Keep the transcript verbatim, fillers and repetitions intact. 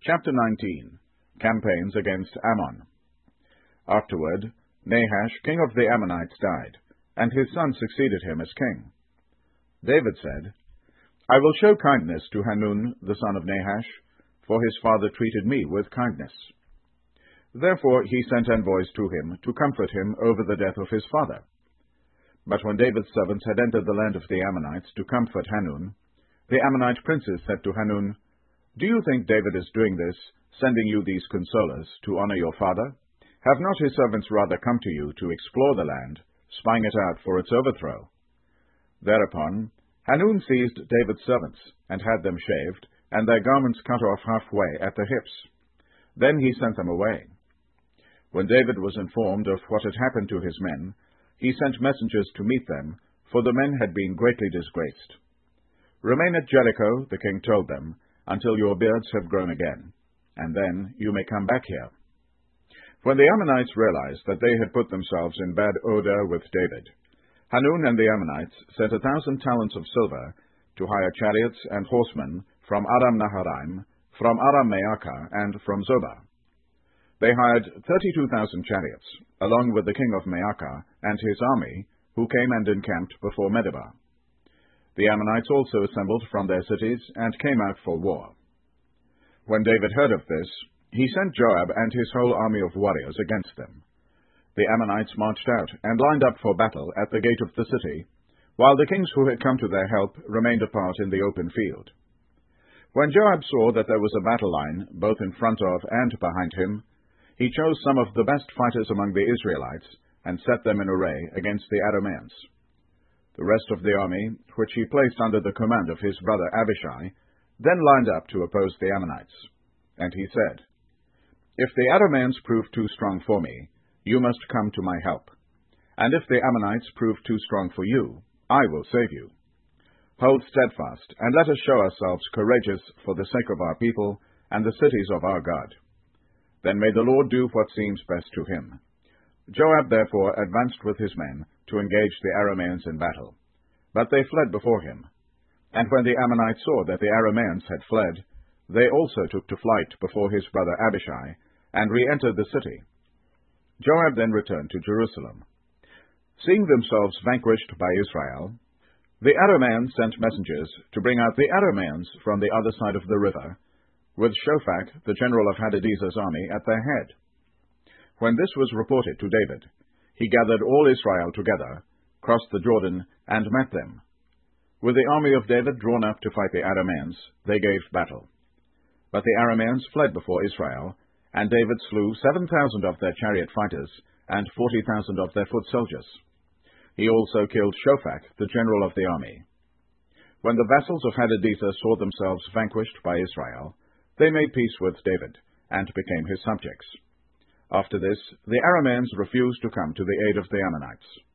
Chapter nineteen. Campaigns against Ammon. Afterward, Nahash, king of the Ammonites, died, and his son succeeded him as king. David said, I will show kindness to Hanun, the son of Nahash, for his father treated me with kindness. Therefore he sent envoys to him to comfort him over the death of his father. But when David's servants had entered the land of the Ammonites to comfort Hanun, the Ammonite princes said to Hanun, Do you think David is doing this, sending you these consolers, to honor your father? Have not his servants rather come to you to explore the land, spying it out for its overthrow? Thereupon Hanun seized David's servants, and had them shaved, and their garments cut off halfway at the hips. Then he sent them away. When David was informed of what had happened to his men, he sent messengers to meet them, for the men had been greatly disgraced. Remain at Jericho, the king told them, until your beards have grown again, and then you may come back here. When the Ammonites realized that they had put themselves in bad odor with David, Hanun and the Ammonites sent a thousand talents of silver to hire chariots and horsemen from Aram-Naharaim, from Aram-Maacah, and from Zobah. They hired thirty-two thousand chariots, along with the king of Maacah and his army, who came and encamped before Medeba. The Ammonites also assembled from their cities and came out for war. When David heard of this, he sent Joab and his whole army of warriors against them. The Ammonites marched out and lined up for battle at the gate of the city, while the kings who had come to their help remained apart in the open field. When Joab saw that there was a battle line both in front of and behind him, he chose some of the best fighters among the Israelites and set them in array against the Arameans. The rest of the army, which he placed under the command of his brother Abishai, then lined up to oppose the Ammonites. And he said, If the Arameans prove too strong for me, you must come to my help. And if the Ammonites prove too strong for you, I will save you. Hold steadfast, and let us show ourselves courageous for the sake of our people and the cities of our God. Then may the Lord do what seems best to him. Joab therefore advanced with his men to engage the Arameans in battle. But they fled before him. And when the Ammonites saw that the Arameans had fled, they also took to flight before his brother Abishai, and re-entered the city. Joab then returned to Jerusalem. Seeing themselves vanquished by Israel, the Arameans sent messengers to bring out the Arameans from the other side of the river, with Shophach, the general of Hadadezer's army, at their head. When this was reported to David, he gathered all Israel together, crossed the Jordan, and met them. With the army of David drawn up to fight the Arameans, they gave battle. But the Arameans fled before Israel, and David slew seven thousand of their chariot fighters and forty thousand of their foot soldiers. He also killed Shophach, the general of the army. When the vassals of Hadadezer saw themselves vanquished by Israel, they made peace with David, and became his subjects. After this, the Arameans refused to come to the aid of the Ammonites.